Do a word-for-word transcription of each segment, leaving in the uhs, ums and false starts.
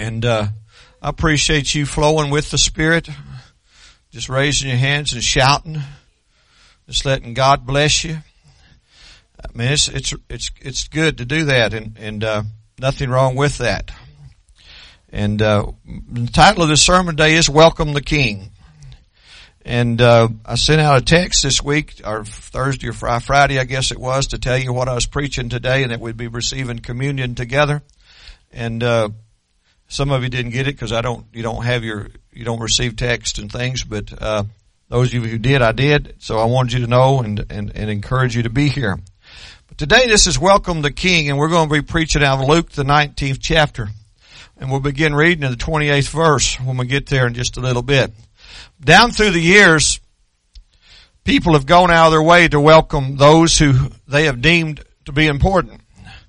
And uh I appreciate you flowing with the Spirit, just raising your hands and shouting, just letting God bless you. I mean, it's it's it's it's good to do that, and and uh nothing wrong with that. And uh the title of this sermon today is "Welcome the King." And uh I sent out a text this week, or Thursday or Friday, I guess it was, to tell you what I was preaching today, and that we'd be receiving communion together. And uh some of you didn't get it because I don't, you don't have your, you don't receive text and things, but, uh, those of you who did, I did. So I wanted you to know and, and, and encourage you to be here. But today this is Welcome the King, and we're going to be preaching out of Luke, the nineteenth chapter. And we'll begin reading in the twenty-eighth verse when we get there in just a little bit. Down through the years, people have gone out of their way to welcome those who they have deemed to be important.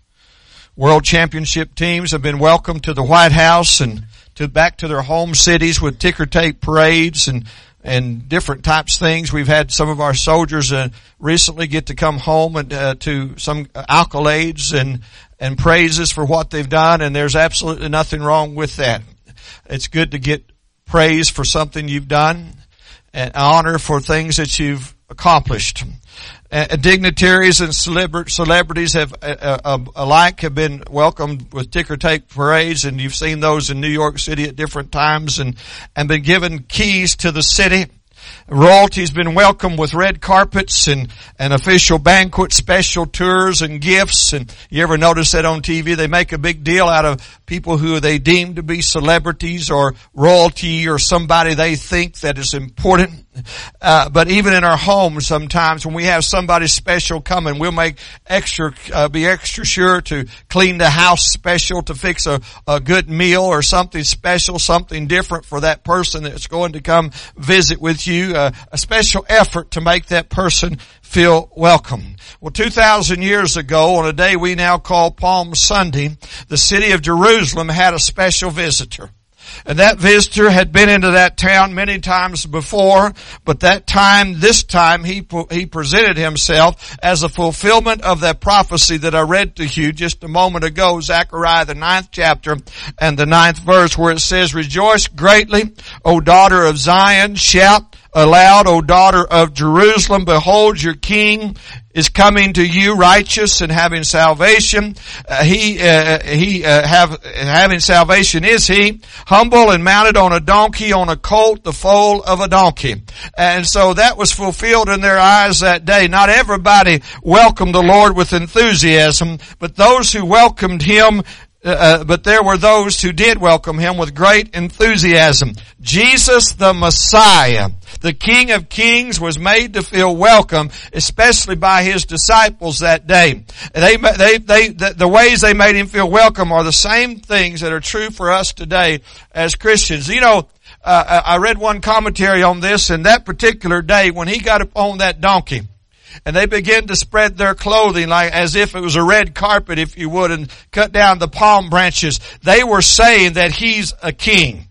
World championship teams have been welcomed to the White House and to back to their home cities with ticker tape parades and and different types of things. We've had some of our soldiers uh, recently get to come home and uh, to some accolades and and praises for what they've done, and there's absolutely nothing wrong with that. It's good to get praise for something you've done and honor for things that you've accomplished. Uh, dignitaries and celebra- celebrities have uh, uh, alike have been welcomed with ticker tape parades, and you've seen those in New York City at different times, and and been given keys to the city. Royalty's been welcomed with red carpets and, and official banquets, special tours and gifts. And you ever notice that on T V? They make a big deal out of people who they deem to be celebrities or royalty or somebody they think that is important. Uh, but even in our homes sometimes when we have somebody special coming, we'll make extra, uh, be extra sure to clean the house special, to fix a, a good meal or something special, something different for that person that's going to come visit with you, uh, a special effort to make that person feel welcome. Well, two thousand years ago, on a day we now call Palm Sunday, the city of Jerusalem had a special visitor. And that visitor had been into that town many times before, but that time, this time, he he presented himself as a fulfillment of that prophecy that I read to you just a moment ago, Zechariah, the ninth chapter and the ninth verse, where it says, "Rejoice greatly, O daughter of Zion, shout aloud, O daughter of Jerusalem, behold, your king is coming to you, righteous and having salvation. Uh, he, uh, he, uh, have, having salvation is he, humble and mounted on a donkey, on a colt, the foal of a donkey." And so that was fulfilled in their eyes that day. Not everybody welcomed the Lord with enthusiasm, but those who welcomed him Uh, but there were those who did welcome him with great enthusiasm. Jesus the Messiah, the King of Kings, was made to feel welcome, especially by his disciples that day. They, they, they, the, the ways they made him feel welcome are the same things that are true for us today as Christians. You know, uh, I read one commentary on this, and that particular day when he got upon that donkey, and they began to spread their clothing like as if it was a red carpet, if you would, and cut down the palm branches. They were saying that he's a king.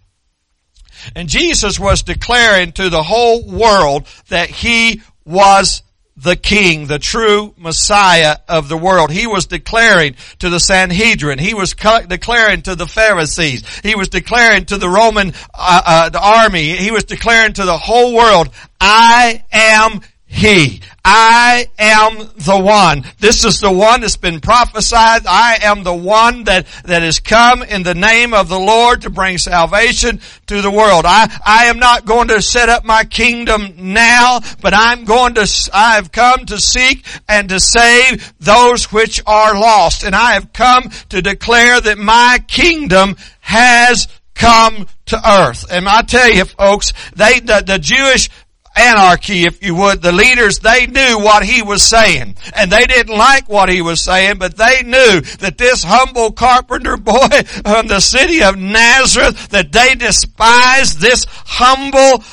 And Jesus was declaring to the whole world that he was the king, the true Messiah of the world. He was declaring to the Sanhedrin. He was declaring to the Pharisees. He was declaring to the Roman uh, uh, the army. He was declaring to the whole world, "I am He. I am the one. This is the one that's been prophesied. I am the one that, that has come in the name of the Lord to bring salvation to the world. I, I am not going to set up my kingdom now, but I'm going to, I have come to seek and to save those which are lost. And I have come to declare that my kingdom has come to earth." And I tell you, folks, they, the, the Jewish anarchy, if you would, the leaders, they knew what he was saying. And they didn't like what he was saying, but they knew that this humble carpenter boy from the city of Nazareth, that they despised this humble,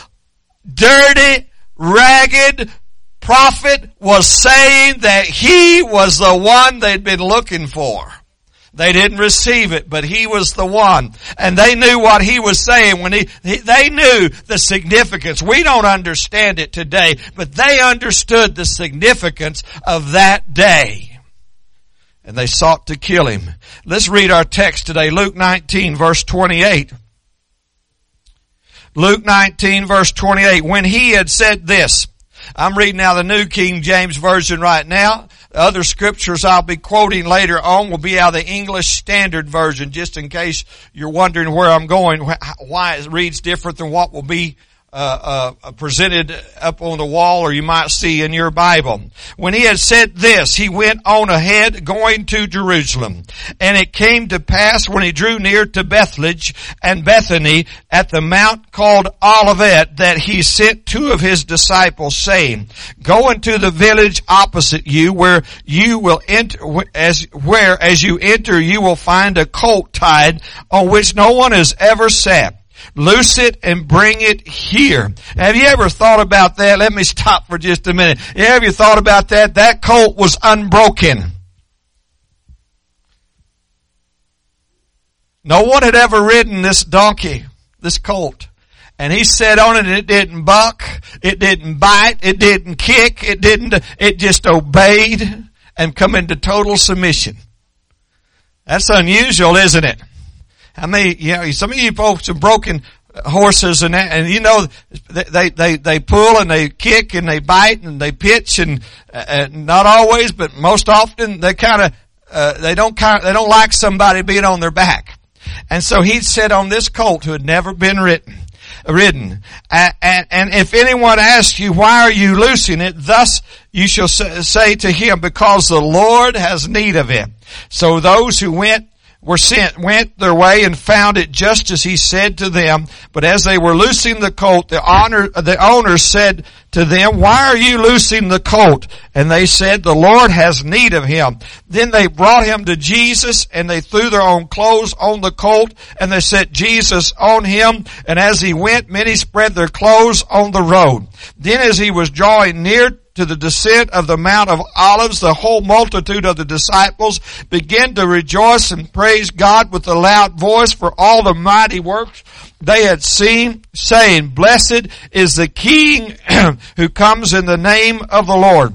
dirty, ragged prophet, was saying that he was the one they'd been looking for. They didn't receive it, but he was the one. And they knew what he was saying when he, he, they knew the significance. We don't understand it today, but they understood the significance of that day. and they sought to kill him. Let's read our text today, Luke nineteen, verse twenty-eight. Luke nineteen, verse twenty-eight. When he had said this, I'm reading now the New King James Version right now. The other scriptures I'll be quoting later on will be out of the English Standard Version, just in case you're wondering where I'm going, why it reads different than what will be Uh, uh, presented up on the wall, or you might see in your Bible. When he had said this, he went on ahead, going to Jerusalem. And it came to pass when he drew near to Bethphage and Bethany at the mount called Olivet, that he sent two of his disciples, saying, Go into the village opposite you, where you will enter, as where as you enter you will find a colt tied, on which no one has ever sat. Loose it and bring it here. Have you ever thought about that? Let me stop for just a minute. Have you thought about that? That colt was unbroken. No one had ever ridden this donkey, this colt. And he sat on it and it didn't buck, it didn't bite, it didn't kick, it didn't, it just obeyed and come into total submission. That's unusual, isn't it? I mean, you know, some of you folks have broken horses and that, and you know, they, they, they pull and they kick and they bite and they pitch and, uh, not always, but most often they kind of, uh, they don't kind of, they don't like somebody being on their back. And so he'd sit on this colt who had never been ridden, ridden. And, and, and if anyone asks you, why are you loosing it? Thus you shall say to him, because the Lord has need of it. So those who went were sent, went their way and found it just as he said to them. But as they were loosing the colt, the honor, the owner said to them, Why are you loosing the colt? And they said, The Lord has need of him. Then they brought him to Jesus, and they threw their own clothes on the colt, and they set Jesus on him. And as he went, many spread their clothes on the road. Then as he was drawing near to the descent of the Mount of Olives, the whole multitude of the disciples began to rejoice and praise God with a loud voice for all the mighty works they had seen, saying, Blessed is the King who comes in the name of the Lord.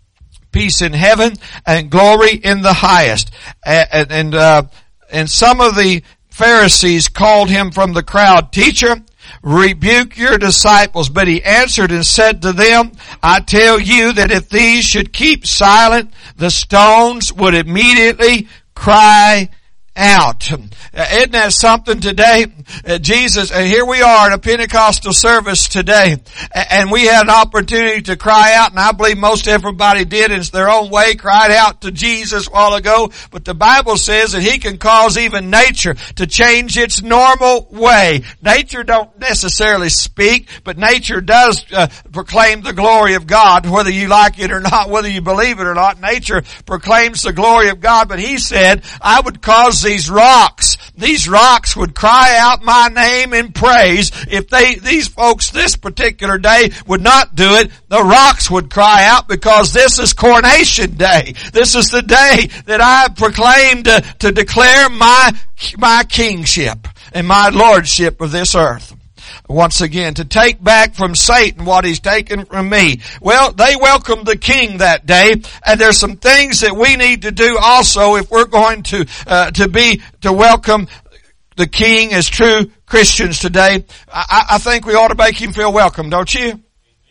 Peace in heaven and glory in the highest. And, and, uh, and some of the Pharisees called him from the crowd, Teacher, rebuke your disciples. But he answered and said to them, I tell you that if these should keep silent, the stones would immediately cry out. Isn't that something today? Uh, Jesus, and here we are in a Pentecostal service today, and we had an opportunity to cry out, and I believe most everybody did in their own way, cried out to Jesus a while ago, but the Bible says that He can cause even nature to change its normal way. Nature don't necessarily speak, but nature does uh, proclaim the glory of God, whether you like it or not, whether you believe it or not. Nature proclaims the glory of God, but He said, I would cause these rocks, these rocks would cry out my name in praise. If they, these folks this particular day would not do it, the rocks would cry out, because this is coronation day. This is the day that I proclaimed to, to declare my, my kingship and my lordship of this earth. Once again, to take back from Satan what he's taken from me. Well, they welcomed the King that day, and there's some things that we need to do also if we're going to, uh, to be, to welcome the King as true Christians today. I, I think we ought to make him feel welcome, don't you?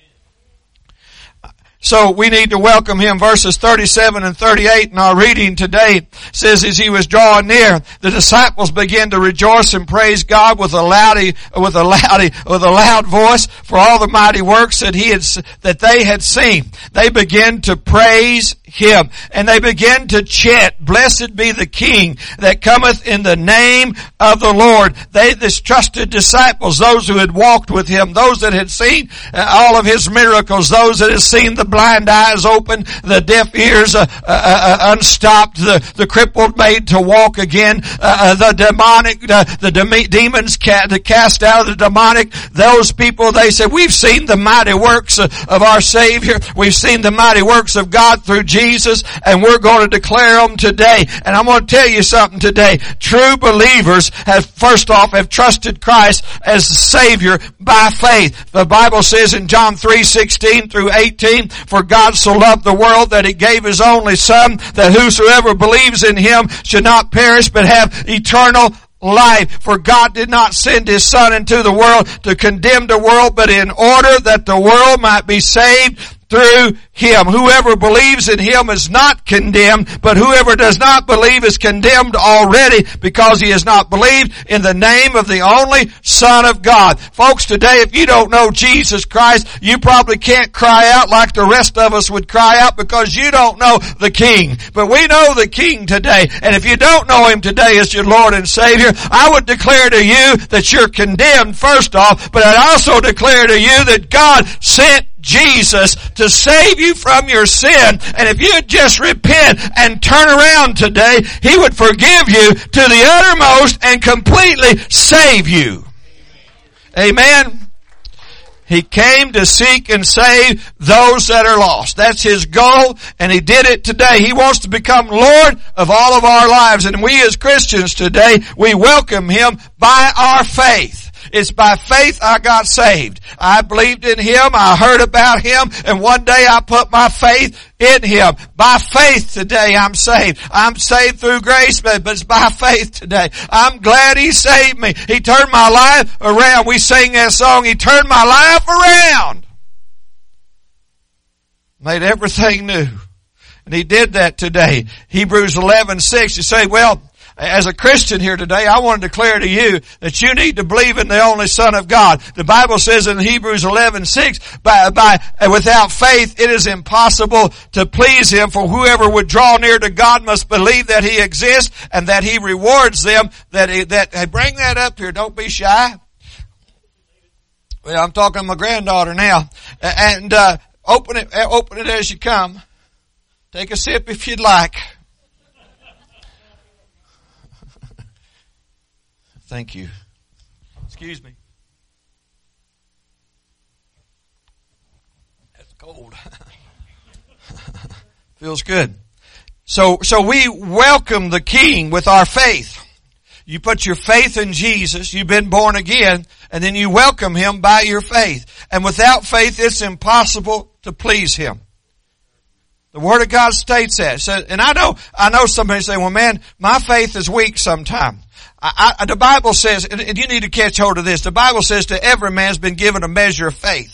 So we need to welcome him. Verses thirty-seven and thirty-eight in our reading today says, as he was drawing near, the disciples began to rejoice and praise God with a loudy, with a loudy, with a loud voice for all the mighty works that he had, that they had seen. They began to praise him, and they began to chant, Blessed be the King that cometh in the name of the Lord. They, this trusted disciples, those who had walked with him, those that had seen uh, all of his miracles, those that had seen the blind eyes open, the deaf ears uh, uh, uh, unstopped, the, the crippled made to walk again, uh, the demonic, uh, the de- demons ca- to cast out of the demonic. Those people, they said, we've seen the mighty works of, of our Savior. We've seen the mighty works of God through Jesus. Jesus, and we're going to declare them today. And I'm going to tell you something today. True believers have, first off, have trusted Christ as the Savior by faith. The Bible says in John three sixteen through eighteen, for God so loved the world that He gave His only Son, that whosoever believes in Him should not perish but have eternal life. For God did not send His Son into the world to condemn the world, but in order that the world might be saved through Him. Whoever believes in Him is not condemned, but whoever does not believe is condemned already, because he has not believed in the name of the only Son of God. Folks, today, if you don't know Jesus Christ, you probably can't cry out like the rest of us would cry out, because you don't know the King. But we know the King today. And if you don't know Him today as your Lord and Savior, I would declare to you that you're condemned, first off, but I'd also declare to you that God sent Jesus to save you from your sin. And if you'd just repent and turn around today, He would forgive you to the uttermost and completely save you. Amen. He came to seek and save those that are lost. That's His goal, and He did it today. He wants to become Lord of all of our lives. And we as Christians today, we welcome Him by our faith. It's by faith I got saved. I believed in Him. I heard about Him. And one day I put my faith in Him. By faith today I'm saved. I'm saved through grace, but it's by faith today. I'm glad He saved me. He turned my life around. We sing that song, He turned my life around. Made everything new. And He did that today. Hebrews eleven six, you say, well, as a Christian here today, I want to declare to you that you need to believe in the only Son of God. The Bible says in Hebrews eleven six, by, by, without faith it is impossible to please Him, for whoever would draw near to God must believe that He exists and that He rewards them that, he, that, hey, bring that up here, don't be shy. Well, I'm talking to my granddaughter now. And, uh, open it, open it as you come. Take a sip if you'd like. Thank you. Excuse me. That's cold. Feels good. So, so we welcome the King with our faith. You put your faith in Jesus, you've been born again, and then you welcome Him by your faith. And without faith, it's impossible to please Him. The Word of God states that. So, and I know, I know somebody say, well man, my faith is weak sometimes. I, I, the Bible says, and you need to catch hold of this, the Bible says to every man's been given a measure of faith.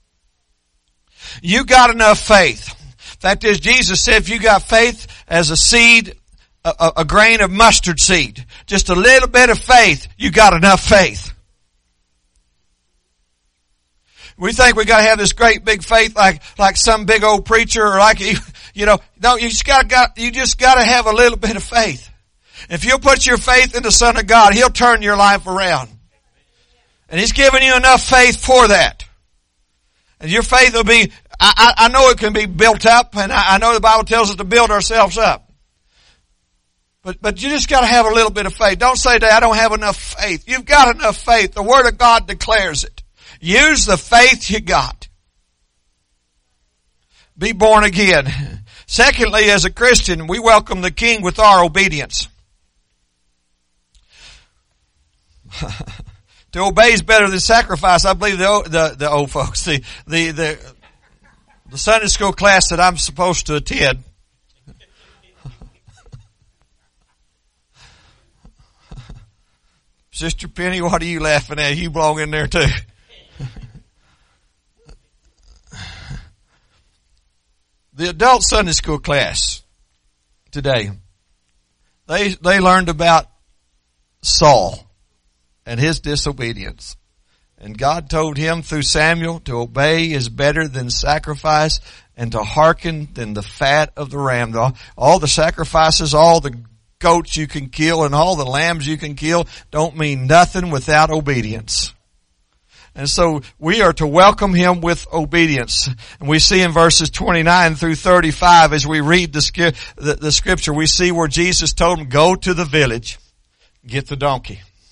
You got enough faith. Fact is, Jesus said if you got faith as a seed, a, a, a grain of mustard seed, just a little bit of faith, you got enough faith. We think we gotta have this great big faith like, like some big old preacher or like, you know, no, you just gotta, got, you just gotta have a little bit of faith. If you'll put your faith in the Son of God, He'll turn your life around. And He's given you enough faith for that. And your faith will be, I, I, I know it can be built up, and I, I know the Bible tells us to build ourselves up. But, but you just gotta have a little bit of faith. Don't say that I don't have enough faith. You've got enough faith. The Word of God declares it. Use the faith you got. Be born again. Secondly, as a Christian, we welcome the King with our obedience. To obey is better than sacrifice. I believe the, the, the old folks, the, the, the, the Sunday school class that I'm supposed to attend. Sister Penny, what are you laughing at? You belong in there too. The adult Sunday school class today, they, they learned about Saul and his disobedience. And God told him through Samuel to obey is better than sacrifice and to hearken than the fat of the ram. All the sacrifices, all the goats you can kill and all the lambs you can kill don't mean nothing without obedience. And so we are to welcome Him with obedience. And we see in verses twenty-nine through thirty-five as we read the, the, the scripture, we see where Jesus told him, go to the village, get the donkey.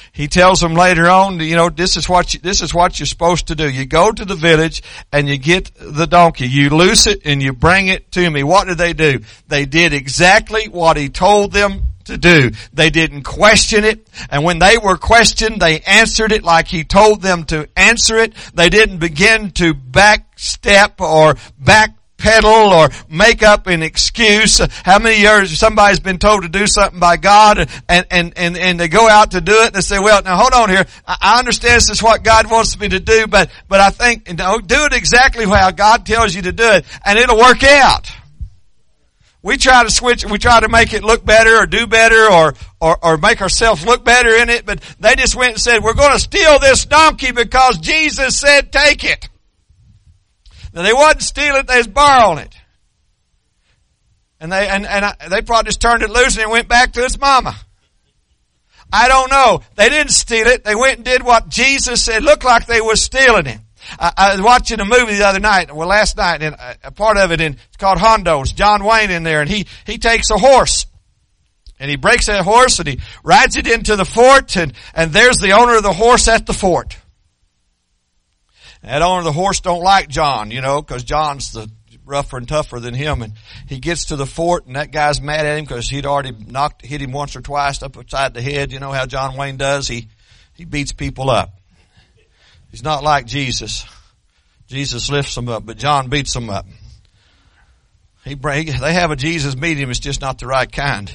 He tells them later on, you know, this is what you, this is what you're supposed to do. You go to the village and you get the donkey. You loose it and you bring it to me. What did they do? They did exactly what he told them to do. They didn't question it. And when they were questioned, they answered it like he told them to answer it. They didn't begin to backstep or back pedal or make up an excuse. How many years somebody's been told to do something by God and, and, and, and they go out to do it and they say, well, now hold on here. I understand this is what God wants me to do, but, but I think, you know, do it exactly how God tells you to do it and it'll work out. We try to switch, we try to make it look better or do better or, or, or make ourselves look better in it, but they just went and said, we're going to steal this donkey because Jesus said take it. Now they wasn't stealing it, they was borrowing it. And they, and, and I, they probably just turned it loose and it went back to its mama. I don't know. They didn't steal it. They went and did what Jesus said. Looked like they was stealing it. I, I was watching a movie the other night, well last night, and a part of it in, it's called Hondo. It's John Wayne in there, and he, he takes a horse. And he breaks that horse and he rides it into the fort, and, and there's the owner of the horse at the fort. That owner of the horse don't like John, you know, because John's the rougher and tougher than him. And he gets to the fort, and that guy's mad at him because he'd already knocked, hit him once or twice up upside the head. You know how John Wayne does? He, he beats people up. He's not like Jesus. Jesus lifts them up, but John beats them up. He bring, they have a Jesus meet him, it's just not the right kind.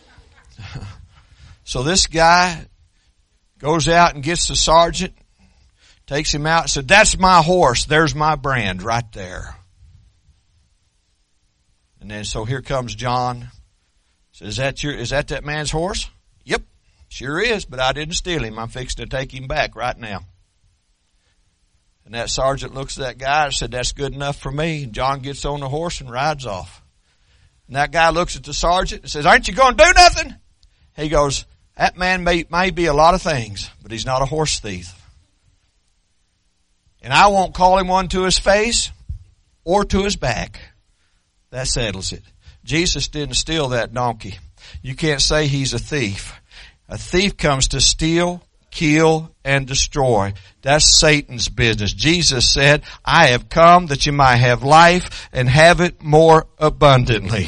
So this guy goes out and gets the sergeant, takes him out and said, that's my horse. There's my brand right there. And then so here comes John. Says, is that your, is that that man's horse? Yep, sure is, but I didn't steal him. I'm fixing to take him back right now. And that sergeant looks at that guy and said, that's good enough for me. And John gets on the horse and rides off. And that guy looks at the sergeant and says, aren't you going to do nothing? He goes, that man may, may be a lot of things, but he's not a horse thief. And I won't call him one to his face or to his back. That settles it. Jesus didn't steal that donkey. You can't say he's a thief. A thief comes to steal, kill, and destroy. That's Satan's business. Jesus said, I have come that you might have life and have it more abundantly.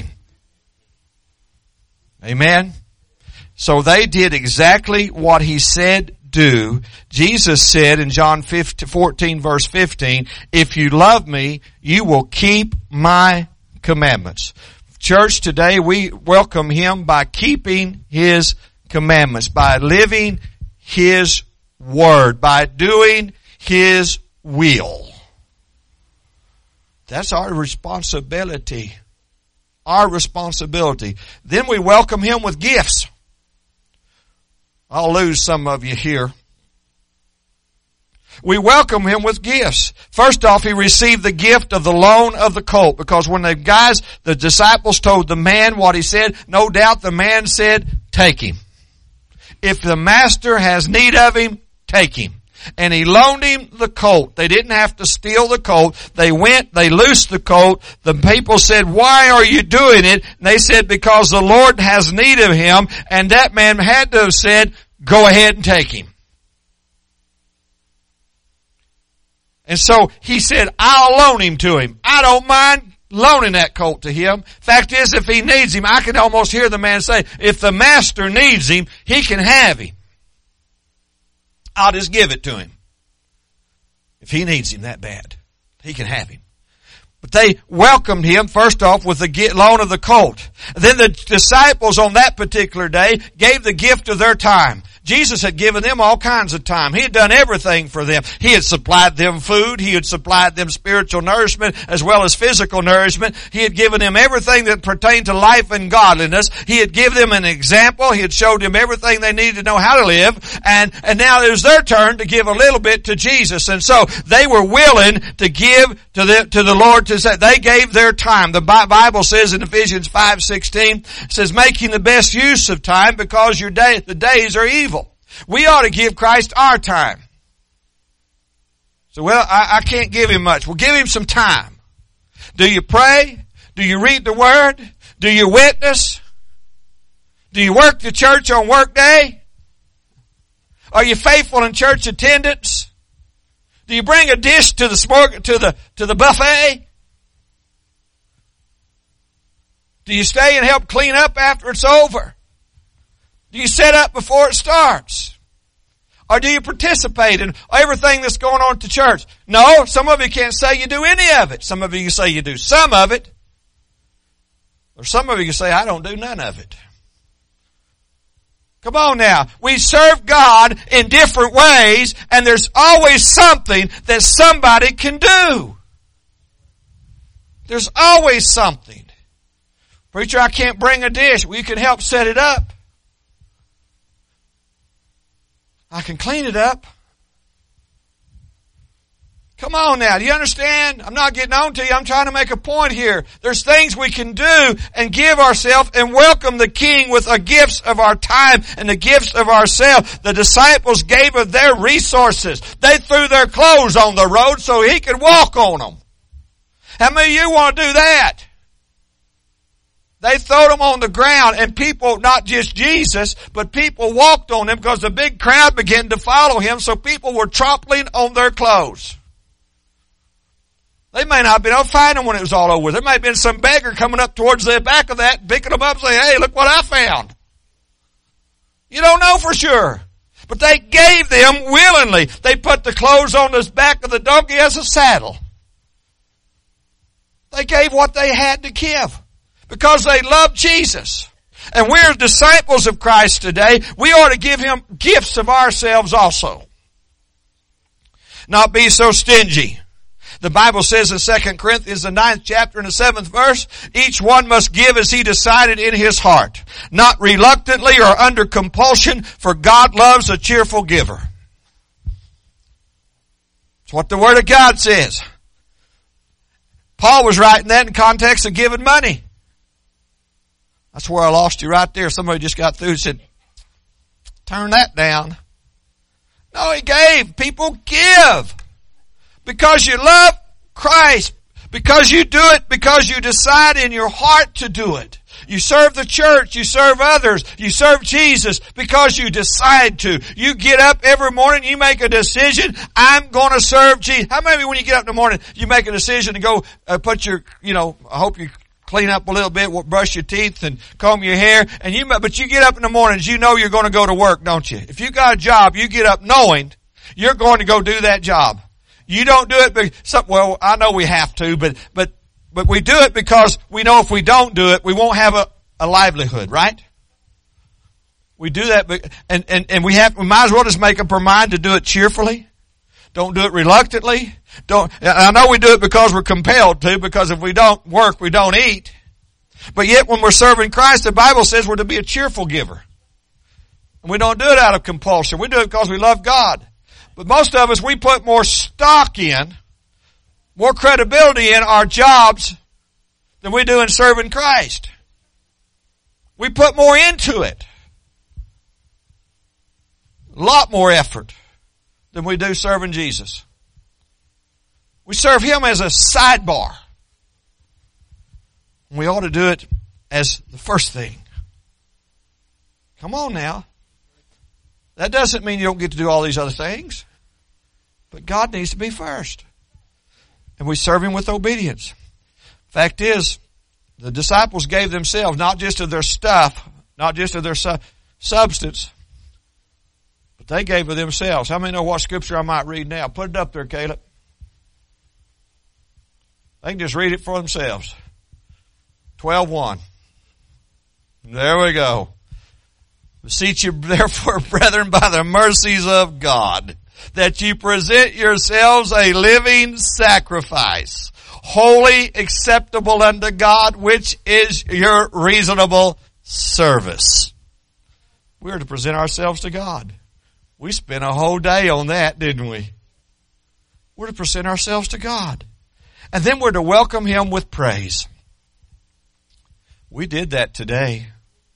Amen? So they did exactly what he said do. Jesus said in John fourteen verse fifteen, if you love me, you will keep my commandments. Church, today we welcome him by keeping his commandments, by living his word, by doing his will. That's our responsibility. Our responsibility. Then we welcome him with gifts. I'll lose some of you here. We welcome him with gifts. First off, he received the gift of the loan of the colt, because when the guys, the disciples told the man what he said, no doubt the man said, take him. If the master has need of him, take him. And he loaned him the colt. They didn't have to steal the colt. They went, they loosed the colt. The people said, why are you doing it? And they said, because the Lord has need of him. And that man had to have said, go ahead and take him. And so he said, I'll loan him to him. I don't mind loaning that colt to him. Fact is, if he needs him, I can almost hear the man say, if the master needs him, he can have him. I'll just give it to him. If he needs him that bad, he can have him. But they welcomed him, first off, with the loan of the colt. Then the disciples on that particular day gave the gift of their time. Jesus had given them all kinds of time. He had done everything for them. He had supplied them food. He had supplied them spiritual nourishment as well as physical nourishment. He had given them everything that pertained to life and godliness. He had given them an example. He had showed them everything they needed to know how to live. And, and now it was their turn to give a little bit to Jesus. And so they were willing to give to the, to the Lord to say, they gave their time. The Bible says in Ephesians five sixteen, it says, making the best use of time because your day, the days are evil. We ought to give Christ our time. So, well, I, I can't give him much. Well, give him some time. Do you pray? Do you read the Word? Do you witness? Do you work the church on work day? Are you faithful in church attendance? Do you bring a dish to the smorg- to the to the buffet? Do you stay and help clean up after it's over? Do you set up before it starts? Or do you participate in everything that's going on at the church? No, some of you can't say you do any of it. Some of you can say you do some of it. Or some of you can say, I don't do none of it. Come on now. We serve God in different ways, and there's always something that somebody can do. There's always something. Preacher, I can't bring a dish. Well, you can help set it up. I can clean it up. Come on now, do you understand? I'm not getting on to you. I'm trying to make a point here. There's things we can do and give ourselves and welcome the King with the gifts of our time and the gifts of ourselves. The disciples gave of their resources. They threw their clothes on the road so he could walk on them. How many of you want to do that? They threw them on the ground, and people, not just Jesus, but people walked on them because the big crowd began to follow him, so people were trampling on their clothes. They may not have been able to find them when it was all over. There may have been some beggar coming up towards the back of that, picking them up and saying, hey, look what I found. You don't know for sure. But they gave them willingly. They put the clothes on the back of the donkey as a saddle. They gave what they had to give because they loved Jesus. And we're disciples of Christ today. We ought to give him gifts of ourselves also. Not be so stingy. The Bible says in Second Corinthians, the ninth chapter and the seventh verse, each one must give as he decided in his heart, not reluctantly or under compulsion, for God loves a cheerful giver. That's what the Word of God says. Paul was writing that in context of giving money. That's where I lost you right there. Somebody just got through and said, turn that down. No, he gave. People give. Because you love Christ. Because you do it. Because you decide in your heart to do it. You serve the church. You serve others. You serve Jesus because you decide to. You get up every morning. You make a decision. I'm going to serve Jesus. How many when you get up in the morning, you make a decision to go uh, put your, you know, I hope you clean up a little bit, brush your teeth and comb your hair. And you, but you get up in the mornings, you know you're going to go to work, don't you? If you got a job, you get up knowing you're going to go do that job. You don't do it because, well, I know we have to, but, but, but we do it because we know if we don't do it, we won't have a, a livelihood, right? We do that, and, and, and we have, we might as well just make up our mind to do it cheerfully. Don't do it reluctantly. Don't, I know we do it because we're compelled to, because if we don't work, we don't eat. But yet when we're serving Christ, the Bible says we're to be a cheerful giver. And we don't do it out of compulsion. We do it because we love God. But most of us, we put more stock in, more credibility in our jobs than we do in serving Christ. We put more into it. A lot more effort than we do serving Jesus. We serve him as a sidebar. We ought to do it as the first thing. Come on now. That doesn't mean you don't get to do all these other things. But God needs to be first. And we serve him with obedience. Fact is, the disciples gave themselves, not just of their stuff, not just of their su- substance, but they gave of themselves. How many know what scripture I might read now? Put it up there, Caleb. They can just read it for themselves. twelve one. There we go. Beseech you therefore, brethren, by the mercies of God, that you present yourselves a living sacrifice, holy, acceptable unto God, which is your reasonable service. We're to present ourselves to God. We spent a whole day on that, didn't we? We're to present ourselves to God. And then we're to welcome him with praise. We did that today.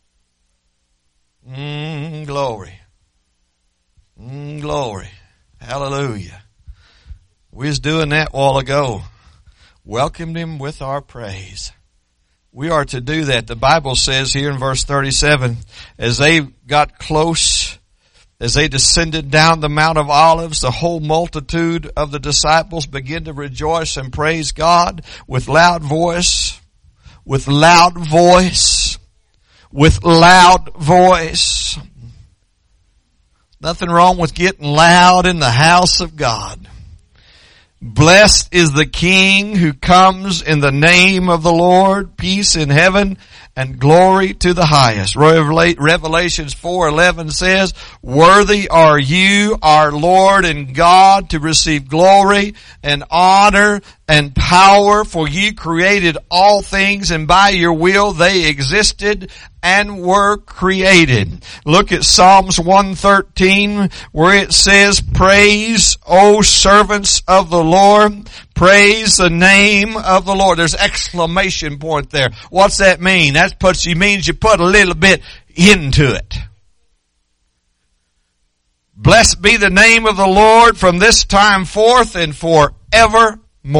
Mm, glory. Mm, glory. Hallelujah. We was doing that a while ago. Welcomed him with our praise. We are to do that. The Bible says here in verse thirty-seven, as they got close As they descended down the Mount of Olives, the whole multitude of the disciples began to rejoice and praise God with loud voice, with loud voice, with loud voice. Nothing wrong with getting loud in the house of God. Blessed is the King who comes in the name of the Lord, peace in heaven and glory to the highest. Revelations four eleven says, worthy are you, our Lord and God, to receive glory and honor and power, for you created all things, and by your will they existed and were created. Look at Psalms one thirteen, where it says, praise, O servants of the Lord, praise the name of the Lord. There's exclamation point there. What's that mean? That puts, you means you put a little bit into it. Blessed be the name of the Lord from this time forth and forevermore.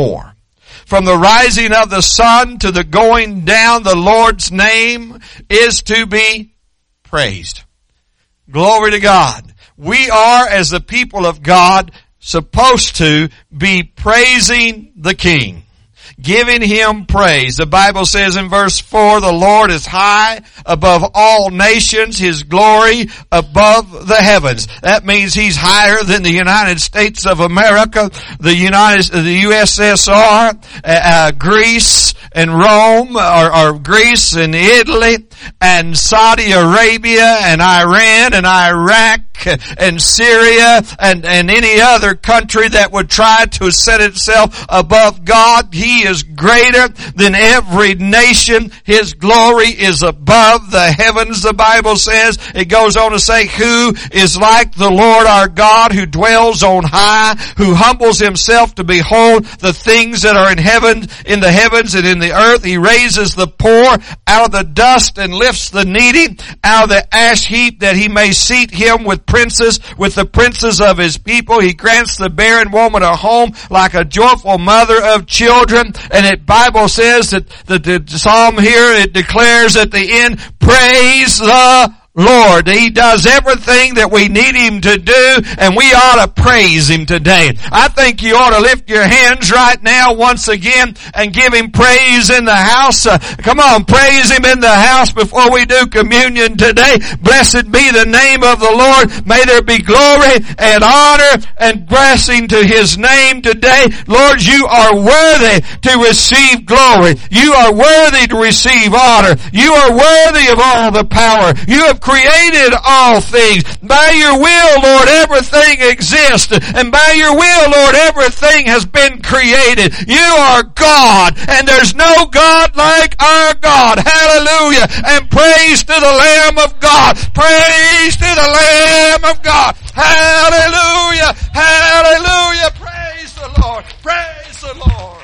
From the rising of the sun to the going down, the Lord's name is to be praised. Glory to God. We are, as the people of God, supposed to be praising the King, giving Him praise. The Bible says in verse four, the Lord is high above all nations, His glory above the heavens. That means He's higher than the United States of America, the United, the U S S R, uh, uh, Greece and Rome, or, or Greece and Italy, and Saudi Arabia and Iran and Iraq and Syria and, and any other country that would try to set itself above God. He is greater than every nation. His glory is above the heavens, the Bible says. It goes on to say, who is like the Lord our God, who dwells on high, who humbles Himself to behold the things that are in heaven, in the heavens and in the earth. He raises the poor out of the dust and lifts the needy out of the ash heap, that He may seat him with princes, with the princes of His people. He grants the barren woman a home like a joyful mother of children. And it Bible says that the, the psalm here, it declares at the end, praise the Lord. He does everything that we need Him to do, and we ought to praise Him today. I think you ought to lift your hands right now once again and give Him praise in the house. Uh, come on, praise Him in the house before we do communion today. Blessed be the name of the Lord. May there be glory and honor and blessing to His name today. Lord, you are worthy to receive glory. You are worthy to receive honor. You are worthy of all the power. You have created all things. By your will, Lord, everything exists. And by your will, Lord, everything has been created. You are God, and there's no God like our God. Hallelujah. And praise to the Lamb of God. Praise to the Lamb of God. Hallelujah. Hallelujah. Praise the Lord. Praise the Lord.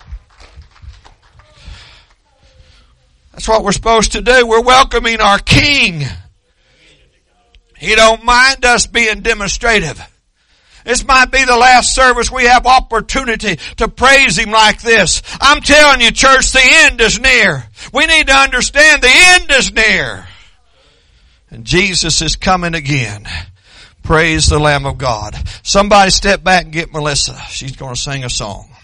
That's what we're supposed to do. We're welcoming our King. He don't mind us being demonstrative. This might be the last service we have opportunity to praise Him like this. I'm telling you, church, the end is near. We need to understand the end is near. And Jesus is coming again. Praise the Lamb of God. Somebody step back and get Melissa. She's going to sing a song.